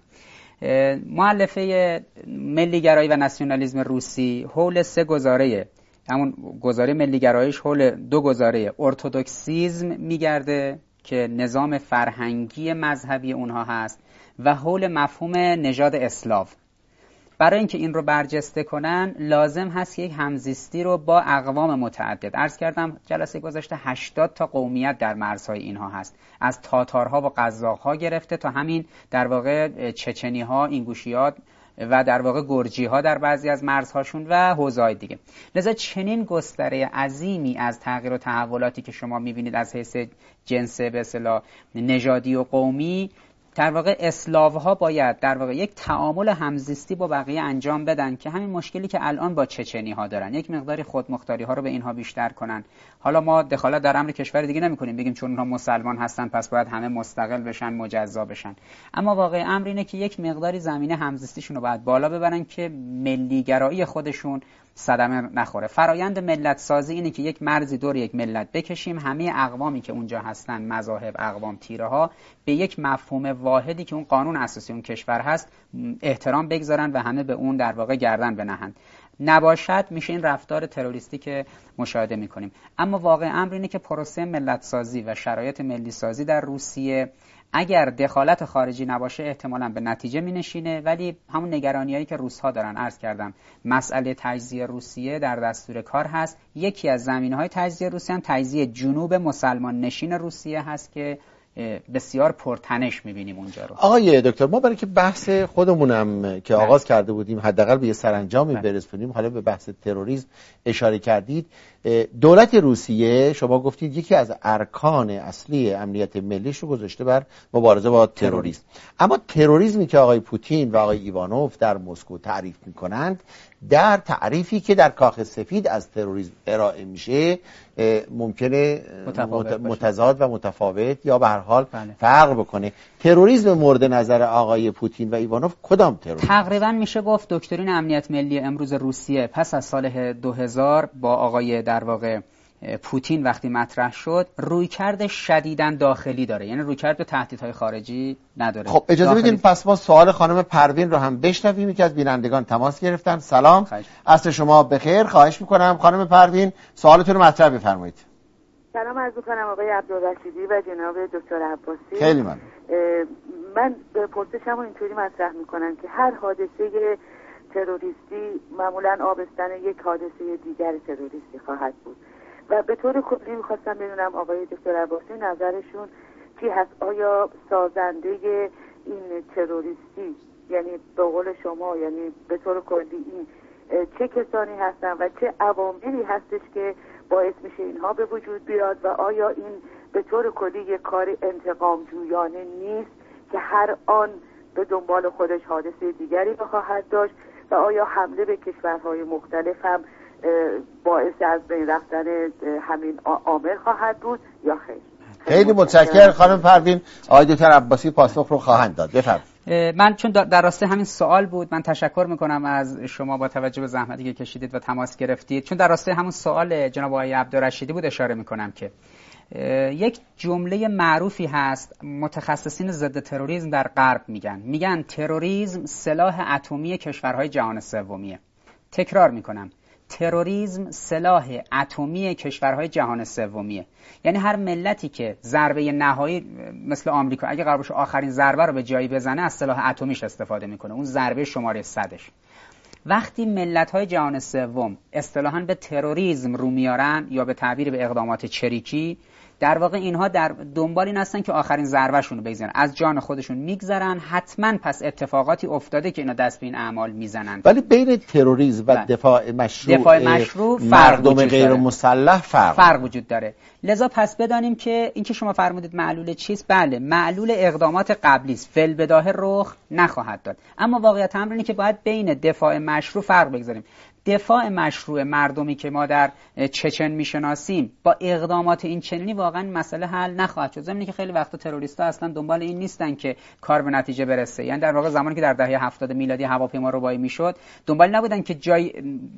مؤلفه ملیگرایی و ناسیونالیسم روسی حول 3 گزاره، همون گزاره ملیگراییش حول 2 گزاره ارتدوکسیسم میگرده که نظام فرهنگی مذهبی اونها هست و حول مفهوم نژاد اسلاو. برای اینکه این رو برجسته کنن لازم هست یک همزیستی رو با اقوام متعدد. عرض کردم جلسه گذشته 80 تا قومیت در مرزهای اینها هست، از تاتارها و قزاق‌ها گرفته تا همین در واقع چچنی‌ها، اینگوشی‌ها و در واقع گرجی‌ها در بعضی از مرزهاشون و حوزه‌های دیگه. لذا چنین گستره عظیمی از تغییر و تحولاتی که شما می‌بینید از حیث جنس به اصطلاح نژادی و قومی، در واقع اسلاوها باید در واقع یک تعامل همزیستی با بقیه انجام بدن که همین مشکلی که الان با چچنی ها دارن، یک مقداری خودمختاری ها رو به اینها بیشتر کنن. حالا ما دخالت در امر کشور دیگه نمی کنیم بگیم چون اونها مسلمان هستن پس باید همه مستقل بشن، مجزا بشن، اما واقع امر اینه که یک مقداری زمینه همزیستیشون رو باید بالا ببرن که ملیگرایی خودشون صدمه نخوره. فرایند ملت سازی اینه که یک مرزی دور یک ملت بکشیم، همه اقوامی که اونجا هستن، مذاهب، اقوام، تیره ها، به یک مفهوم واحدی که اون قانون اساسی اون کشور هست احترام بگذارن و همه به اون در واقع گردن بنهند. نباشد میشه این رفتار تروریستی که مشاهده میکنیم. اما واقع امر اینه که پروسه ملت سازی و شرایط ملی سازی در روسیه اگر دخالت خارجی نباشه احتمالاً به نتیجه مینشینه، ولی همون نگرانیایی که روس‌ها دارن، عرض کردم مسئله تجزیه روسیه در دستور کار هست. یکی از زمینه‌های تجزیه روسیه هم تجزیه جنوب مسلمان نشین روسیه هست که بسیار پرتنش می‌بینیم اونجا رو. آقای دکتر، ما برای که بحث خودمونم که آغاز کرده بودیم حداقل به یه سرانجامی برسونیم، حالا به بحث تروریسم اشاره کردید. دولت روسیه شما گفتید یکی از ارکان اصلی امنیت ملیش رو گذاشته بر مبارزه با تروریسم. اما تروریسمی که آقای پوتین و آقای ایوانوف در مسکو تعریف میکنند در تعریفی که در کاخ سفید از تروریسم ارائه میشه ممکنه متضاد و متفاوت یا به هر حال فرق بکنه. تروریسم مورد نظر آقای پوتین و ایوانوف کدام تروریسم؟ تقریبا میشه گفت دکترین امنیت ملی امروز روسیه پس از سال 2000 با آقای در واقع پوتین وقتی مطرح شد رویکرد شدیداً داخلی داره، یعنی رویکرد به تهدیدهای خارجی نداره. خب اجازه بدین پس ما سوال خانم پروین رو هم بشنویم که از بینندگان تماس گرفتن. سلام، عصر شما بخیر. خواهش میکنم خانم پروین سوالتون رو مطرح بفرمایید. سلام عرض می‌کنم آقای عبدالرشیدی و جناب دکتر عباسی. خیلی ممنون. من پرسشمو اینطوری مطرح میکنم که هر حادثه تروریستی معمولاً آبستن یک حادثه دیگر تروریستی خواهد بود و به طور کلی میخواستم بدونم آقای دکتر عباسی نظرشون چی هست. آیا سازنده این تروریستی، یعنی به قول شما، یعنی به طور کلی این چه کسانی هستن و چه عواملی هستش که باعث میشه اینها به وجود بیاد و آیا این به طور کلی یک کار انتقام جویانه نیست که هر آن به دنبال خودش حادثه دیگری بخواهد داشت و آیا حمله به کشورهای مختلف هم باعث از بین رفتن همین عامل خواهد بود یا خیر؟ خیلی متشکرم خانم پروین. آقای دکتر عباسی پاسخ رو خواهند داد. بفرمایید. من چون در راسته همین سوال بود، من تشکر میکنم از شما با توجه به زحمتی که کشیدید و تماس گرفتید. چون در راسته همون سوال جناب آقای عبدالرشیدی بود اشاره میکنم که یک جمله معروفی هست متخصصین ضد تروریسم در غرب میگن تروریسم سلاح اتمی کشورهای جهان سومیه. تکرار میکنم، تروریسم سلاح اتمی کشورهای جهان سومیه. یعنی هر ملتی که ضربه نهایی مثل آمریکا اگه قرار باشه آخرین ضربه رو به جایی بزنه از سلاح اتمیش استفاده میکنه، اون ضربه شماره 100ش. وقتی ملت‌های جهان سوم اصطلاحاً به تروریسم رو میارن یا به تعبیر به اقدامات چریکی، در واقع اینها در دنبال این هستن که آخرین ضربه‌شون رو بزنن، از جان خودشون میگذرن. حتما پس اتفاقاتی افتاده که اینا دست به این اعمال میزنن. ولی بین تروریسم و دفاع مشروع مردم غیر مسلح فرق وجود داره. لذا پس بدانیم که این که شما فرمودید معلول چیست، بله معلول اقدامات قبلی است، فی‌البداهه رخ نخواهد داد. اما واقعیت امر اینه که باید بین دفاع مشروع فرق بگذاریم. دفاع مشروع مردمی که ما در چچن میشناسیم با اقدامات این چنینی واقعا مسئله حل نخواهد شد. زمینی که خیلی وقتا تروریست‌ها اصلا دنبال این نیستن که کار به نتیجه برسه. یعنی در واقع زمانی که در دهه 70 میلادی هواپیما ربایی میشد دنبال نبودن که جای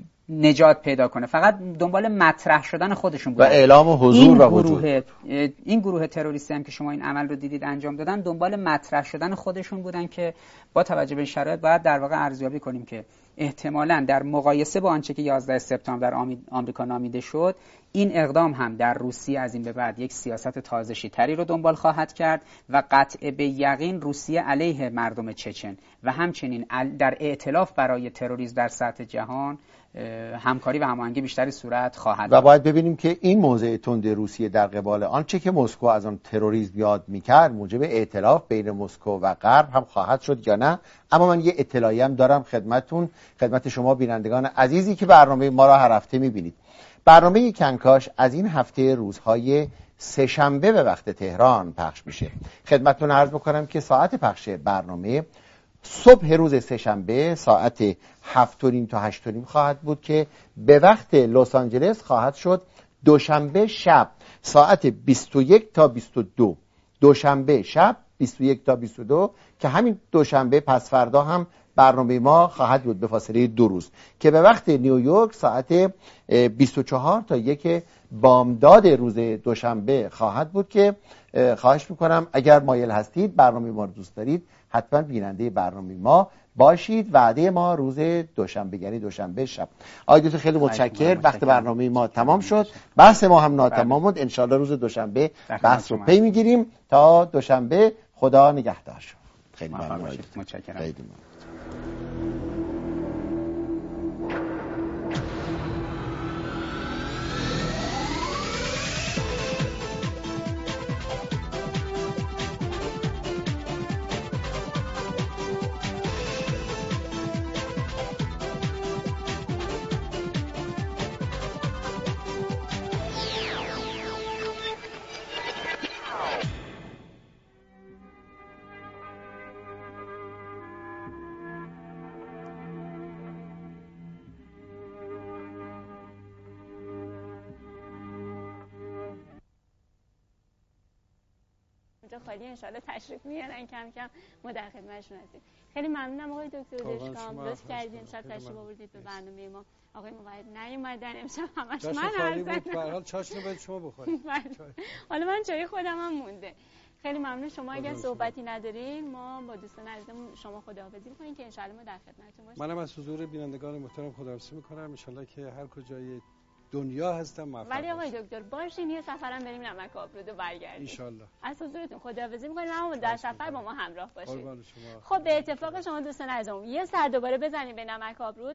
نجات پیدا کنه، فقط دنبال مطرح شدن خودشون بودن و اعلام حضور و وجود. این گروه تروریستی هم که شما این عمل رو دیدید انجام دادن دنبال مطرح شدن خودشون بودن که با توجه به این شرایط باید در واقع ارزیابی کنیم که احتمالاً در مقایسه با آنچه که 11 سپتامبر در آمریکا نامیده شد، این اقدام هم در روسیه از این به بعد یک سیاست تازشی تری رو دنبال خواهد کرد و قطع به یقین روسیه علیه مردم چچن و همچنین در ائتلاف برای تروریسم در سطح جهان همکاری و هماهنگی بیشتری صورت خواهد و باید ببینیم که این موضع تند روسیه در قبال آنچه که مسکو از آن تروریسم یاد میکرد موجب ائتلاف بین مسکو و غرب هم خواهد شد یا نه. اما من یه اطلاعیه هم دارم خدمت شما بینندگان عزیزی که برنامه ما را هر هفته میبینید. برنامه کنکاش از این هفته روزهای سه‌شنبه به وقت تهران پخش میشه. خدمتتون عرض بکنم که ساعت پخش برنامه صبح روز سه‌شنبه ساعت 7:30 تا 8:30 خواهد بود که به وقت لس آنجلس خواهد شد دوشنبه شب ساعت 21 تا 22. دوشنبه شب 21 تا 22 که همین دوشنبه پس فردا هم برنامه ما خواهد بود به فاصله 2 روز که به وقت نیویورک ساعت 24 تا 1 بامداد روز دوشنبه خواهد بود که خواهش میکنم اگر مایل هستید برنامه ما رو دوست دارید حتما بیننده برنامه ما باشید. وعده ما روز دوشنبه یعنی دوشنبه شب. آقای دکتر خیلی متشکر. وقت برنامه ما تمام شد، بحث ما هم ناتمام بود. انشالله روز دوشنبه بحث رو پی میگیریم. تا دوشنبه خدا نگهدار شما. خیلی ممنون. متشکرم. خیلی ممنون. اونجا خالی ان شاءالله تشریف میارن کم کم ما در خدمتشون هستیم. خیلی ممنونم آقای دکتر دشکام، لطف کردید امشب تشریف آوردید به برنامه ما. آقای موحد نیومدن امشب، همش من هستم. به هر حال چاشنو باید شما بخورید. حالا من چای خودم هم مونده. خیلی ممنون. شما اگر صحبتی ندارین ما با دوستان عزیزم شما خداحافظی می‌کنیم که ان شاءالله ما در خدمتتون باشیم. منم از حضور بینندگان محترم خداحافظی می‌کنم. ان شاءالله که هر کجای دنیا هستم موفق ولی آقای دکتر باشین یه سفرم بریم نمک آبرود و برگردیم ان شاءالله. از حضورتون خداحافظی می‌کنیم، اما در سفر با ما همراه باشید. قربان شما. خب به اتفاق شما دوستان عزیزم یه سر دوباره بزنیم به نمک آبرود.